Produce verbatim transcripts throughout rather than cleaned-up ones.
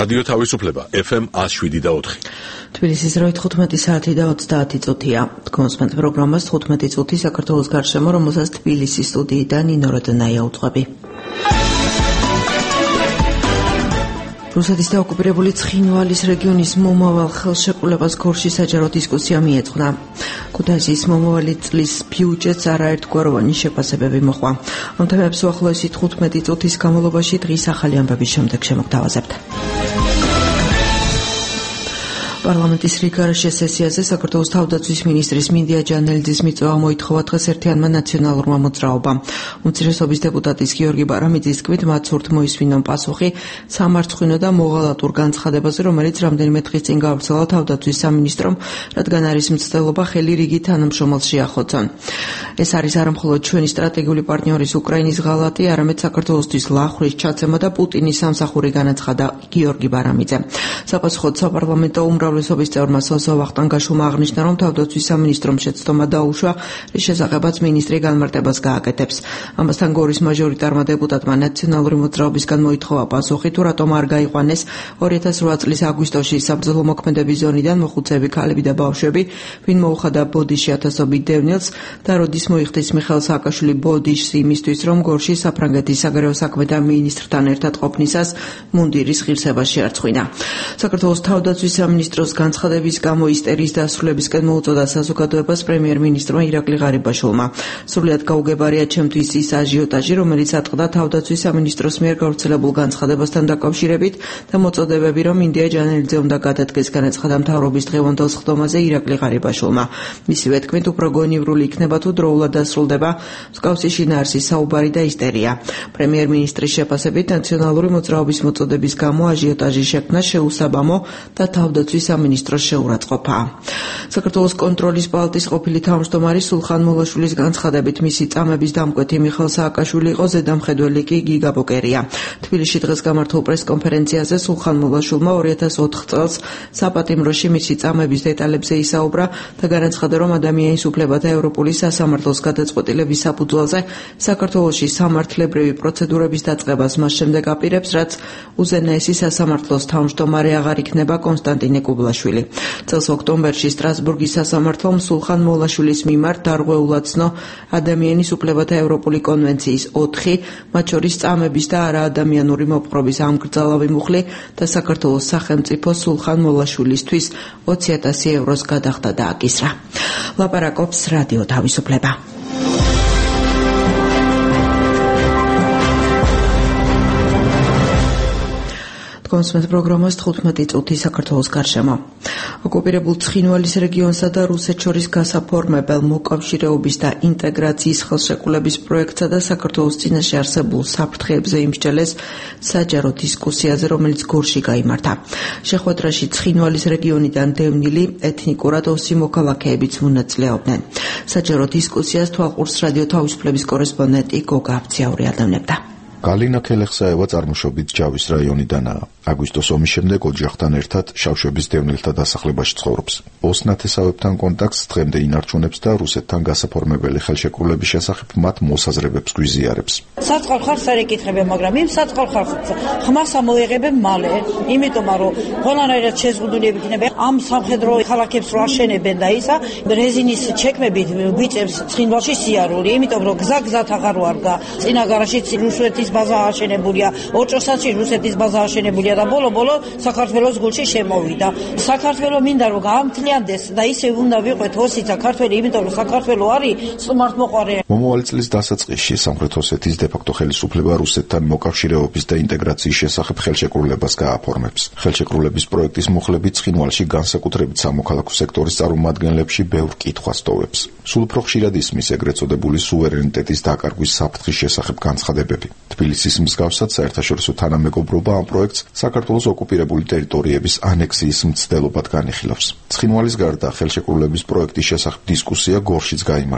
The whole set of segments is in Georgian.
რადიო თავისუფლება ეფ ემ one oh seven და four. თბილისის დროით თხუთმეტი საათი და ოცდაათი წუთია. გონსმენთ პროგრამას თხუთმეტი წუთი საქართველოს გარშემო, რომელსაც თბილისის სტუდიიდან ნინო როდონაია უძღვები. რუსეთის დაოკუპირებული ცხინვალის რეგიონის მომავალ ხელშეკრულებას გორში საჯარო დისკუსია მიეწყდა. ქუთაისის მომავალი წლის ბიუჯეტს არაერთგვაროვანი შეფასებები მოჰყვა. ამ თემებს უახლოესი თხუთმეტი წუთის განმავლობაში დღის ახალი ამბების შემდეგ შემოგთავაზებთ. პარლამენტის რიგარშე სესიაზე საქართველოს თავდაცვის მინისტრის მინდია ჯანელიძის მიწვევა მოითხოვა დღეს ერთიანმა ნაციონალურმა მოძრაობამ. უმცირესობის დეპუტატის გიორგი ბარამიძის თქმით, მათ სურთ მოისმინონ პასუხი სამარცხვინო და მოღალატურ განცხადებაზე, რომელიც რამდენიმე დღის წინ გავრცელა თავდაცვის სამინისტრომ, რადგან არის მცდელობა ხელი რიგი თანამშრომელს შეახოცონ. ეს არის არა მხოლოდ ჩვენი სტრატეგიული პარტნიორის უკრაინის ღალატი, არამედ საქართველოსთვის ლახვის ჩაცემა და პუტინის სამსახური, განაცხადა გიორგი ბარამიძე. საპასუხოდ საპარლამენტო უმრავლესობის წევრმა სოსო ვახტანგაშვილმა აღნიშნა, რომ თავდაცვის სამინისტრომ შეცდომა დაუშვა, რის შესახებაც მინისტრი განმარტებას გააკეთებს. ამასთან გორის მაჟორიტარმა დეპუტატმა ნაციონალური მოძრაობისგან მოითხოვა პასუხი, თუ რატომ არ გაიყვანეს two thousand eight წლის აგვისტოში საბრძოლო მოქმედების ზონიდან მოხუცები ქალები და ბავშვები, ვინ მოუხადა ბოდიში ათასობით დევნილს და როდის მოიხდის მიხეილ სააკაშვილი ბოდიშს იმისთვის, რომ გორში საფრანგეთის საგარეო საქმეთა მინისტრთან ერთად ყოფნისას მუნდირის ღირსება შეარწყვინა. საქართველოს თავდაცვის სამინისტროს განცხადების გამო ისტერიის დასრულებისკენ მოუწოდა საზოგადოებას პრემიერ-მინისტრმა ირაკლი ღარიბაშვილმა. სრულიად გაუგებარია ჩემთვის ის აჟიოტაჟი, რომელიც ატყდა თავდაცვის სამინისტროს მიერ გავრცელებულ განცხადებასთან დაკავშირებით და მოწოდებები, რომ მინდია ჯანელიძე უნდა გადადგეს, განაცხადა მთავრობის დღევანდელ სხდომაზე ირაკლი ღარიბაშვილმა. მისივე თქმით, უფრო გონივრული იქნება, თუ დროულად დასრულდება მსგავსი შინაარსის საუბარი და ისტერია. პრემიერ-მინისტრის შეფასებით, ნაციონალური მოძრაობის მოწოდების გამო აჟიოტაჟი შექმნა შეუსაბამო და თავდაცვის სამინისტროს შეურაცხყოფაა. საქართველოს კონტროლის პალატის ყოფილი თავმჯდომარე სულხან მოლაშვილის განცხადებით, მისი წამების დამკვეთი მიხეილ სააკაშვილი იყო, ზედამხედველი კი გიგა ბოკერია. თბილისში დღეს გამართულ პრესკონფერენციაზე სულხან მოლაშვილმა two thousand four წელს საპატიმროში მისი წამების დეტალებზე ისაუბრა და განაცხადა, რომ ადამიანის უფლებათა ევროპული სასამართლოს გადაწყვეტილების საფუძველზე საქართველოში სამართლებრივი პროცედურების დაწყებას მას შემდეგ აპირებს, რაც უზენაესი სასამართლოს თავმჯდომარე აღარ იქნება კონსტანტინე კუბლაშვილი. წელს ოქტომბერში სტრასბურგის სასამართლომ სულხან მოლაშვილის მიმართ დარღვეულად ცნო ადამიანის უფლებათა ევროპული კონვენციის ოთხი, მათ შორის წამების და არაადამიანური მოპყრობის ამგრძალავი მუხლი და საქართველოს სახელმწიფო სულხან მოლაშვილისთვის ოცი ათასი ევროს გადახდა და აკისრა. ლაპარაკობს რადიო თავისუფლება. გონსმენთ პროგრამას თხუთმეტი წუთი საქართველოს გარშემო. ოკუპირებულ ცხინვალის რეგიონსა და რუსეთს შორის გასაფორმებელ მოკავშირეობის და ინტეგრაციის ხელშეკრულების პროექტსა და საქართველოს წინაშე არსებულ საფრთხეებზე იმსჯელეს საჯარო დისკუსიაზე, რომელიც გორში გაიმართა. შეხვედრაში ცხინვალის რეგიონიდან დევნილი ეთნიკურად ოსი მოქალაქეებიც მონაწილეობდნენ. საჯარო დისკუსიას თვალყურს რადიო თავისუფლების კორესპონდენტი გოგა აფციაური ადევნებდა. გალინა ქელეხსაევა წარმოშობით ჯავის რაიონიდანაა. აგვისტოს ომის შემდეგ ოჯახთან ერთად შავშების დევნილთა დასახლებაში ცხოვრობს. ოს ნათესავებთან კონტაქტს დღემდე ინარჩუნებს და რუსეთთან გასაფორმებელი ხელშეკრულების შესახებ მათ მოსაზრებებს გვიზიარებს. საწყალ ხარს არ ეკითხებენ, მაგრამ იმ საწყალ ხარს ხმას ამოიღებენ მალე, იმიტომ რომ ყველანაირად შეზღუდული იქნება ამ სამხედრო ქალაქებს რო აშენებენ და ისა რეზინის ჩეკმებით გვიწევს ცხინვალში სიარული, იმიტომ რომ გზა გზად აღარ ვარდა. წინა გარაშიც რუსეთის ბაზა აშენებულია, ოჭოსაცი რუსეთის ბაზა აშენებულია და ბოლო-ბოლო საქართველოს გულში შემოვიდა. საქართველო მინდა რომ გაამთლიანდეს და ისე უნდა ვიყვეთ ოსი საქართველო, იმიტომ რომ საქართველო არის სტუმართმოყვარე. მომავალი წლის დასაწყისში სამხრეთ ოსეთის დე-ფაქტო ხელისუფლება რუსეთთან მოკავშირეობის და ინტეგრაციის შესახებ ხელშეკრულებას გააფორმებს. ხელშეკრულების პროექტის მუხლებით ცხინვალში განსაკუთრებით სამოქალაქო სექტორის წარმომადგენლებში ბევრ კითხვას ტოვებს. სულ უფრო ხშირად ისმის ეგრეთ წოდებული სუვერენიტეტის დაკარგვის საფრთხის შესახებ განცხადებები. თბილისის მსგავსად საერთაშორისო თანამეგობრობა ამ პროექტს საქართველოს ოკუპირებული ტერიტორიების ანექსიის მცდელობად განიხილავს. ცხინვალის გარდა ხელშეკრულების პროექტის შესახებ დისკუსია გორშიც გაიმართა.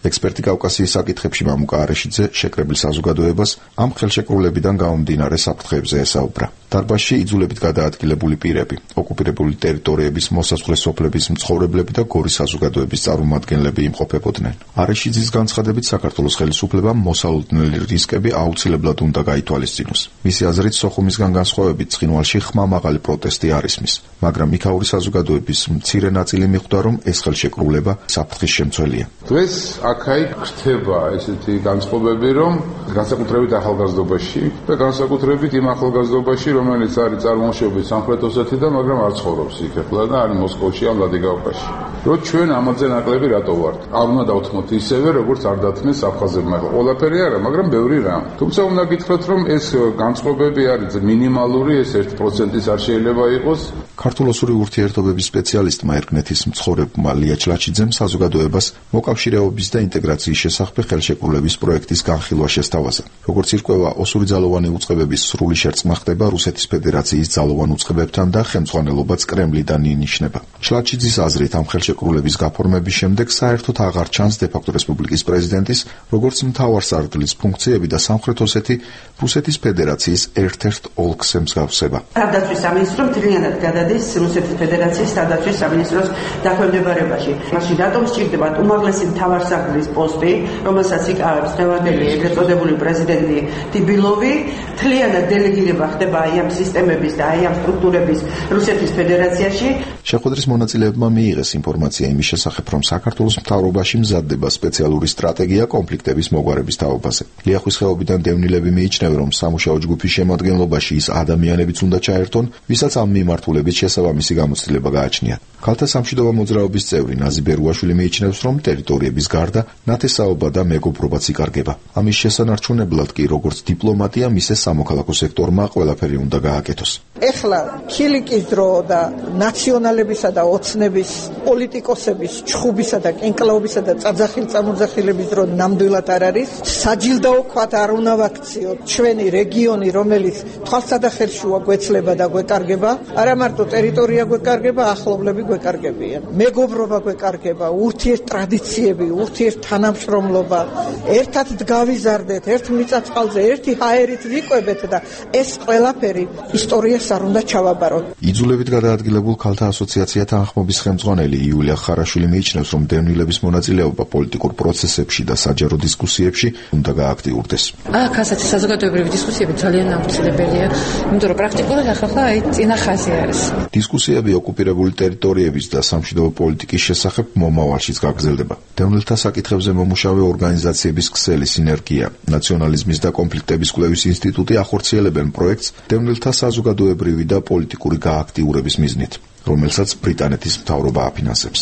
ექსპერტი კავკასიის საკითხებში მამუკა არეშიძე შეკრებილ საზოგადოებას ამ ხელშეკრულებიდან გამომდინარე საფრთხეებზე ესაუბრა. დარბაზში იძულებით გადაადგილებული პირები, ოკუპირებული ტერიტორიების მოსაზღვრე სოფლების მცხოვრებლები და გორის საზოგადოების წარმომადგენლები იმყოფებოდნენ. არეშიძის განცხადებით საქართველოს ხელისუფლებამ მოსალოდნელი რისკები აუცილებლად უნდა გაითვალისწინოს. მისი აზრით, სოხუმისგან განსხვავებით ცხინვალში ხმამაღალი პროტესტი არ ისმის, მაგრამ იქაური საზოგადოების მცირე ნაწილი მიხვდა, რომ ეს ხელშეკრულება საფრთხის შემცველია. დღეს აქ-აქ ხდება ესეთი განწყობები, რომ განსაკუთრებით ახალგაზრდობაში და განსაკუთრებით იმ ახალგაზრდობაში, რომელიც არის წარმოშობით სამხრეთ ოსეთიდან, მაგრამ არ ცხოვრობს იქ ახლა და არის მოსკოვში ან ვლადიგავკაზში. რომ ჩვენ ამაზე ნაკლები რატო ვართ? არ უნდა დავთმოთ ისევე, როგორც არ დათმეს აფხაზებმა. ყველაფერი არა, მაგრამ ბევრი რამ. თუმცა უნდა გითხრათ, რომ ეს განწყობები არის მინიმალური, ეს ერთი პროცენტის არ შეიძლება იყოს. ქართულ-ოსური ურთიერთობების სპეციალისტმა ერგნეთის მცხოვრებმა ლია ჩლაჩიძემ საზოგადოებას მოკავშირეობის და ინტეგრაციის შესახებ ხელშეკრულების პროექტის განხილვა შესთავაზა. როგორც ირკვევა, ოსური ძალოვანი უწყებების სრული შერწყმა ხდება რუსეთის ფედერაციის ძალოვან უწყებებთან და ხელმძღვანელობაც კრემლიდან ინიშნება. ჩლაჩიძის აზრით, ამ ხელშეკრულების გაფორმების შემდეგ საერთოდ აღარ ჩანს დე-ფაქტო რესპუბლიკის პრეზიდენტის, როგორც მთავარსარდლის ფუნქციები და სამხრეთ ოსეთი რუსეთის ფედერაციის ერთ-ერთ ოლქს ემსგავსება. თავდაცვის სამინისტრო მთლიანად გადადის რუსეთის ფედერაციის თავდაცვის სამინისტროს დაქვემდებარებაში. მაშინ რატომ სჭირდებათ უმაღლესი მთავარსარდლის პოსტი, რომელსაც იკავებს დღევანდელი ეგრეთ წოდებული პრეზიდენტი ტიბილოვი, მთლიანად დელეგირება ხდება აი ამ სისტემების და აი ამ სტრუქტურების რუსეთის ფედერაციაში. შეხვედრის მონაწილეებმა მიიღეს ინფორმაცია იმის შესახებ, რომ საქართველოს მთავრობაში მზადდება სპეციალური სტრატეგია კონფლიქტების მოგვარების თაობაზე. ლიახვის ხეობიდან დევნილები მიიჩნევენ, რომ სამუშაო ჯგუფის შემადგენლობაში ის ადამიანებიც უნდა ჩაერთონ, ვისაც ამ მიმართულებით შესაბამისი გამოცდილება გააჩნიათ. ქალთა სამშვიდობო მოძრაობის წევრი ნაზი ბერუაშვილი მიიჩნევს, რომ ტერიტორიების გარდა ნათესაობა და მეგობრობაც იკარგება. ამის შესანარჩუნებლად კი, როგორც დიპლომატია, მისე სამოქალაქო სექტორმა ყველაფერი უნდა გააკეთოს. ეხლა ქილიკის დრო და ნაციონალებისა და ოცნების პოლიტიკოსების ჩხუბისა და კენკლაობისა და წაძახილ-წამოძახილების დრო ნამდვილად არ არის. საჯილდაო ქვათ არ უნდა ვაქციოთ ჩვენი რეგიონი, რომელიც თვალსა და ხელშუა გვეცლება და გვეკარგება, არა მარტო ტერიტორია გვეკარგება, ახლობლები გვეკარგებიან. მეგობრობა გვეკარგება, ურთიერთ ტრადიციები, ურთიერთ თანამშრომლობა, ერთად გავიზარდეთ, ერთ მიწა-წყალზე, ერთი ჰაერით ვიკვებეთ და ეს ყველაფერი ისტორიას არ უნდა ჩავაბაროთ. იძულებით გადაადგილებულ ქალთა ასოციაცია თანხმობის ხელმძღვანელი იულია ხარაშვილი მიიჩნევს, რომ დევნილების მონაწილეობა პოლიტიკურ პროცესებში და საჯარო დისკუსიებში უნდა გააქტიურდეს. აქ ასეთი საზოგადოებრივი დისკუსიები ძალიან აუცილებელია, იმიტომ რომ პრაქტიკულად ახლა აი წინა ხაზი არის. დისკუსიები ოკუპირებული ტერიტორიების და სამშვიდობო პოლიტიკის შესახებ მომავალშიც გაგრძელდება. დევნილთა საკითხებზე მომუშავე ორგანიზაციების ქსელი სინერგია, ნაციონალიზმის და კონფლიქტების კვლევის ინსტიტუტი ახორციელებენ პროექტს დევნილთა საზოგადოებრივი და პოლიტიკური გააქტიურების მიზნით, რომელსაც ბრიტანეთის მთავრობა აფინანსებს.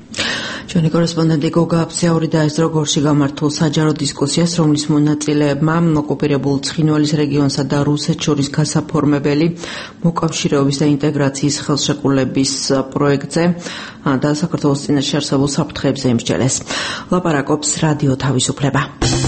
ჩვენი კორესპონდენტი გოგა აფციაური დაესწრო გორში გამართულ საჯარო დისკუსიას, რომლის მონაწილეებმა ოკუპირებულ ცხინვალის რეგიონსა და რუსეთს შორის გასაფორმებელი მოკავშირეობის და ინტეგრაციის ხელშეკრულების პროექტზე და საქართველოს წინაშე არსებულ საფრთხეებზე იმსჯელეს. ლაპარაკობს რადიო თავისუფლება.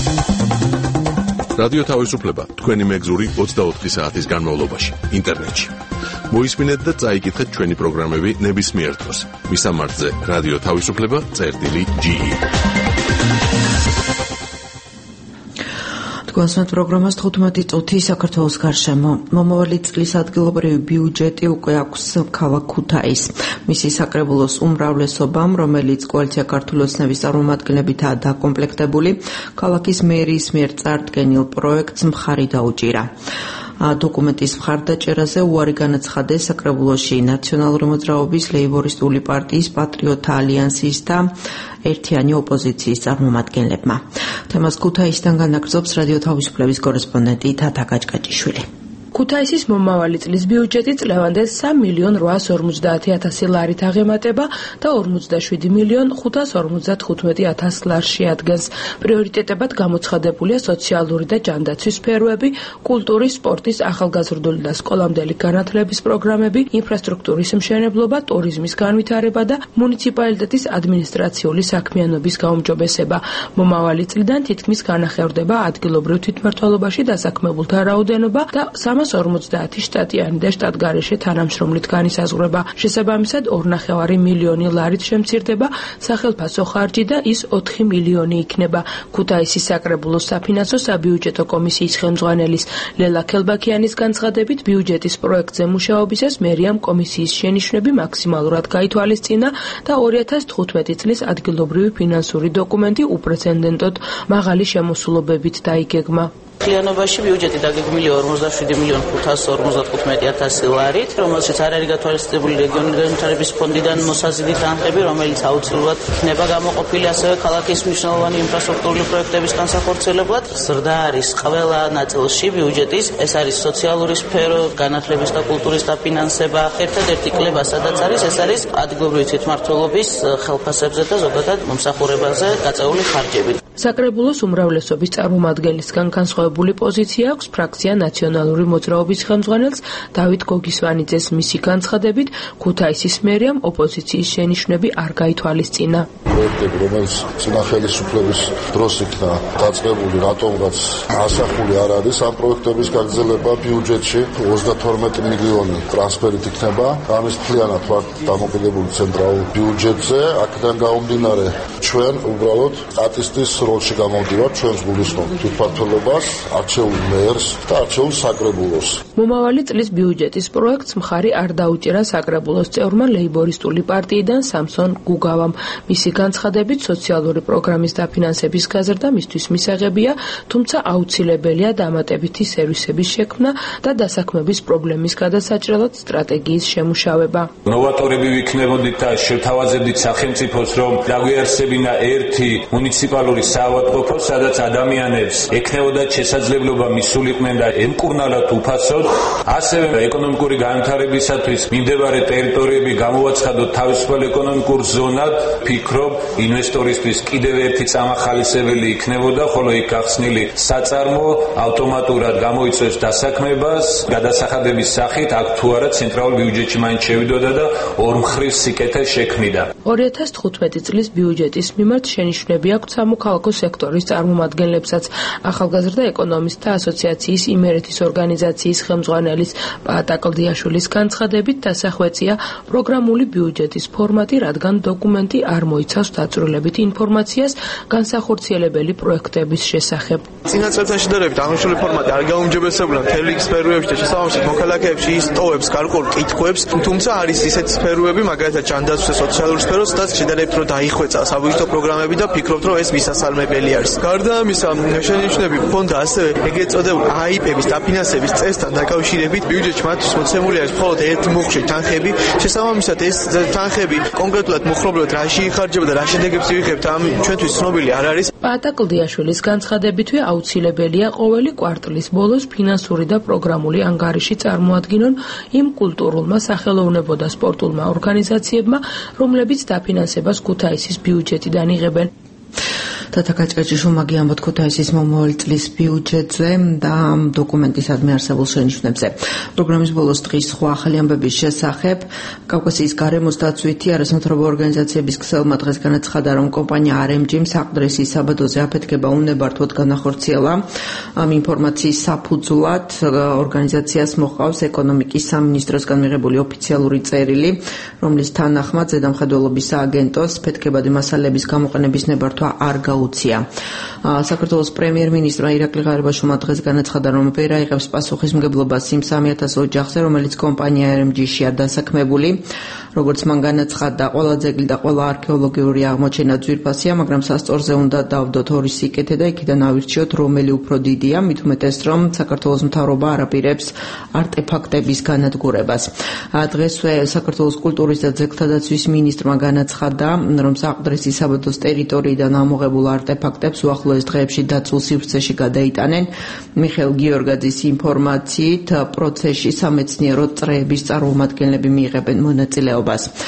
რადიო თავისუფლება თქვენი მეგზური ოცდაოთხი საათის განმავლობაში ინტერნეტში. მოისმინეთ და წაიკითხეთ ჩვენი პროგრამები ნებისმიერ დროს. მისამართზე რადიო თავისუფლება წერტილი ჯი ი. გვასმენთ პროგრამას თხუთმეტი წუთი საქართველოს გარშემო. მომავალი წლის ადგილობრივი ბიუჯეტი უკვე აქვს ქალაქ ქუთაისს. მისი საკრებულოს უმრავლესობამ, რომელიც კოალიცია ქართული ოცნების წარმომადგენლებითაა დაკომპლექტებული, ქალაქის მერიის მიერ წარდგენილ პროექტს მხარი დაუჭირა. დოკუმენტის მხარდაჭერაზე უარი განაცხადეს საკრებულოში ნაციონალური მოძრაობის, ლეიბორისტული პარტიის, პატრიოტთა ალიანსის და ერთიანი ოპოზიციის წარმომადგენლებმა. თემას ქუთაისიდან განაგრძობს რადიო თავისუფლების კორესპონდენტი თათა გაჭკაჭიშვილი. ქუთაისის მომავალი წლის ბიუჯეტი წლევანდელ სამი მილიონ რვაას ორმოცდაათი ათასი ლარით აღემატება და ორმოცდაშვიდი მილიონ ხუთას ორმოცდათხუთმეტი ათას ლარს შეადგენს. პრიორიტეტებად გამოცხადებულია სოციალური და ჯანდაცვის სფეროები, კულტურის, სპორტის, ახალგაზრდული და სკოლამდელი განათლების პროგრამები, ინფრასტრუქტურის მშენებლობა, ტურიზმის განვითარება და მუნიციპალიტეტის ადმინისტრაციული საქმიანობის გაუმჯობესება. მომავალი წლიდან თითქმის განახევრდება ადგილობრივ თვითმმართველობაში დასაქმებულთა რაოდენობა და სამას ხუთას ორმოცდაათი შტატიანი და შტატგარეშე თანამშრომლით განისაზღვრება. შესაბამისად, ორნახევარი მილიონი ლარით შემცირდება სახელფასო ხარჯი და ის ოთხი მილიონი იქნება. ქუთაისის საკრებულოს საფინანსო საბიუჯეტო კომისიის ხელმძღვანელის ლელა ქელბაქიანის განცხადებით, ბიუჯეტის პროექტზე მუშაობისას მერიამ კომისიის შენიშვნები მაქსიმალურად გაითვალისწინა და ორი ათას თხუთმეტი წლის ადგილობრივი ფინანსური დოკუმენტი უპრეცედენტოდ მაღალი შემოსულობებით დაიგეგმა. მთლიანობაში ბიუჯეტი დაგეგმილია ორმოცდაშვიდი მილიონი ხუთასი ორმოცდათხუთმეტი ათასი ლარით, რომელშიც არ არის გათვალისწინებული რეგიონული განვითარების ფონდიდან მოსაზრდი თანხები, რომელიც აუცილებლად იქნება გამოყოფილი ასევე ქალაქის მნიშვნელოვანი ინფრასტრუქტურული პროექტების განსახორციელებლად. ზრდა არის ყველა ნაწილში ბიუჯეტის, ეს არის სოციალური სფერო, განათლების და კულტურის დაფინანსება. ერთადერთი კლება სადაც არის, ეს არის ადგილობრივი თვითმმართველობის ხელფასებზე და ზოგადად მომსახურებაზე გაწეული ხარჯები. საკრებულოს უმრავლესობის წარმომადგენლისგან განსხვავებული პოზიცია აქვს ფრაქცია ნაციონალური მოძრაობის ხელმძღვანელს დავით გოგისვანიძეს. მისი განცხადებით, ქუთაისის მერიამ ოპოზიციის შენიშვნები არ გაითვალისწინა. პროექტები, რომელიც წინა ხელისუფლების დროს იქნა დაწყებული, რატომღაც ასახული არ არის ამ პროექტების გაგრძელება ბიუჯეტში ოცდათორმეტი მილიონი ტრანსფერით იქნება. ამის მთლიანად ვართ დამოკიდებული ცენტრალურ ბიუჯეტზე. აქედან გამომდინარე, ჩვენ უბრალოდ სტატისტის როლში გამოვდივართ, ჩვენს გულისხმობ თვითმმართველობას, არჩეულ მერს და არჩეულ საკრებულოს. მომავალი წლის ბიუჯეტის პროექტს მხარი არ დაუჭირა საკრებულოს წევრმა ლეიბორისტული პარტიიდან სამსონ გუგავამ. მისი განცხადებით, სოციალური პროგრამის დაფინანსების გაზრდა მისთვის მისაღებია, თუმცა აუცილებელია დამატებითი სერვისების შექმნა და დასაქმების პრობლემის გადასაჭრელად სტრატეგიის შემუშავება. ნოვატორები ვიქნებოდით და შევთავაზებდით სახელმწიფოს, რომ დაგვიარსებინა ერთი მუნიციპალური საავადმყოფო, სადაც ადამიანებს ექნებოდათ შესაძლებლობა მისულიყვნენ და ემკურნალათ უფასოდ. ასევე ეკონომიკური განვითარებისათვის მიმდებარე ტერიტორიები გამოვაცხადოთ თავისუფალ ეკონომიკურ ზონად. ფიქრობ, ინვესტორისთვის კიდევ ერთი წამახალისებელი იქნებოდა, ხოლო იქ გახსნილი საწარმო ავტომატურად გამოიწვევს დასაქმებას, გადასახადების სახით, აქ თუ არა ცენტრალურ ბიუჯეტში მაინც შევიდოდა და ორმხრივ სიკეთე შექმნიდა. ორი ათას თხუთმეტი წლის ბიუჯეტის მიმართ შენიშვნები აქვს სამოქალაქო სექტორის წარმომადგენლებსაც. ახალგაზრდა ეკონომისტთა ასოციაციის იმერეთის ორგანიზაციის ხელმძღვანელის პაატა კლდიაშვილის განცხადებით, დასახვეწია პროგრამული ბიუჯეტის ფორმატი, რადგან დოკუმენტი არ მოიცავს დაწვრილებით ინფორმაციას განსახორციელებელი პროექტების შესახებ. წინა წელთან შედარებით აღნიშნული ფორმატი არ გაუმჯობესებულა მთელი სფეროებში და შესაბამისად მოქალაქეებში ის ტოვებს გარკვეულ კითხვებს, თუმცა არის ისეთი სფეროები, მაგალითად ჯანდაცვის და სოციალური სფერო, სადაც შედარებით რომ დაიხვეწა საბიუჯეტო პროგრამები და ფიქრობთ, რომ ეს მისასალმებელი არის. გარდა ამისა, შენიშვნები ფონდა ასევე ეგრეთ წოდებული აიპების დაფინანსების წესთან დაკავშირებით ბიუჯეტში მათთვის მოცემული არის მხოლოდ ერთი მუხში თანხები. შესაბამისად, ეს თანხები კონკრეტულად მოხმობილად რაში იხარჯება და რა შედეგებს იღებთ, ამ ჩვენთვის ცნობილი არ არის. პაატა კლდიაშვილის განცხადებითვე აუცილებელია ყოველი კვარტლის ბოლოს ფინანსური და პროგრამული ანგარიში წარმოადგინონ იმ კულტურულმა, სახელოვნებო და სპორტულმა ორგანიზაციებმა, რომლებიც დაფინანსებას ქუთაისის ბიუჯეტიდან იღებენ. თათა კაჭკაჭიშვილმა ამბობთ ქუთაისის მომავალი წლის ბიუჯეტზე და დოკუმენტისადმი არსებულ შენიშვნებზე. პროგრამის ბოლოს დღის სხვა ახალი ამბების შესახებ კავკასიის გარემოს დაცვითი არასამთავრობო ორგანიზაციების ქსელმა დღეს განაცხადა, რომ კომპანია არ ემ ჯი საყდრესის საბადოზე აფეთქება უნებართვოდ განახორციელა. ამ ინფორმაციის საფუძვლად ორგანიზაციას მოყავს ეკონომიკის სამინისტროსგან მიღებული ოფიციალური წერილი, რომლის თანახმად ზედამხედველობის სააგენტოს ფეთქებადი მასალების გამოყენების ნებართვა არ გაუწია. საქართველოს პრემიერ-მინისტრმა ირაკლი ღარიბაშვილმა დღეს განაცხადა, რომ ვერ აიღებს პასუხისმგებლობას იმ სამი ათას ოჯახზე, რომელიც კომპანია არ ემ ჯი-შია დასაქმებული. როგორც მან განაცხადა, ყველა ძეგლი და ყველა არქეოლოგიური აღმოჩენა ძვირფასია, მაგრამ სასწორზე უნდა დავდოთ ორი სიკეთე და იქიდან ავირჩიოთ, რომელი უფრო დიდია, მით უმეტეს, რომ საქართველოს მთავრობა არ აპირებს არტეფაქტების განადგურებას. დღესვე საქართველოს კულტურის და ძეგლთა დაცვის მინისტრმა განაცხადა, რომ საყდრესის საბადოს ტერიტორიიდან ამოღებულ არტეფაქტებს უახლოეს დღეებში დაცულ სივრცეში გადაიტანენ. მიხეილ გიორგაძის ინფორმაციით, პროცესში სამეცნიერო წრეების წარმომადგენლები მიიღებენ მონაწილეობას.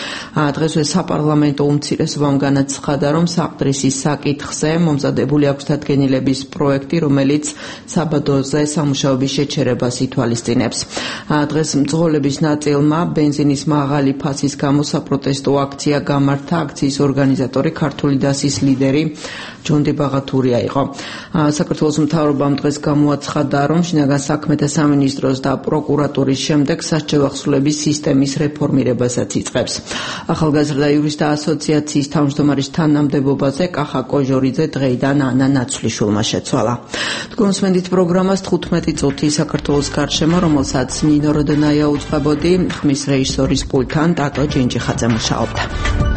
დღესვე საპარლამენტო უმცირესობამ განაცხადა, რომ საყდრესის საკითხზე მომზადებული აქვს დადგენილების პროექტი, რომელიც საბადოზე სამუშაოების შეჩერებას ითვალისწინებს. დღეს მძღოლების ნაწილმა ბენზინის მაღალი ფასის გამო საპროტესტო აქცია გამართა. აქციის ორგანიზატორი ქართული დასის ლიდერი ჯონდი ბაღათურია იყო. საქართველოს მთავრობამ დღეს გამოაცხადა, რომ შინაგან საქმეთა სამინისტროს და პროკურატურის შემდეგ სასჯელ ახსულების სისტემის რეფორმირებასაც იწყებს. ახალგაზრდა იურისტთა ასოციაციის თავმჯდომარის თანამდებობაზე კახა კოჟორიძე დღეიდან ანა ნაცვლიშვილმა შეცვალა. თქვენსმენდით პროგრამას თხუთმეტი წუთი საქართველოს გარშემო, რომელსაც ნინო როდნაია უძღვებოდი, ხმის რეჟისორის პულტთან ტატო ჯინჯიხაძე მუშაობდა.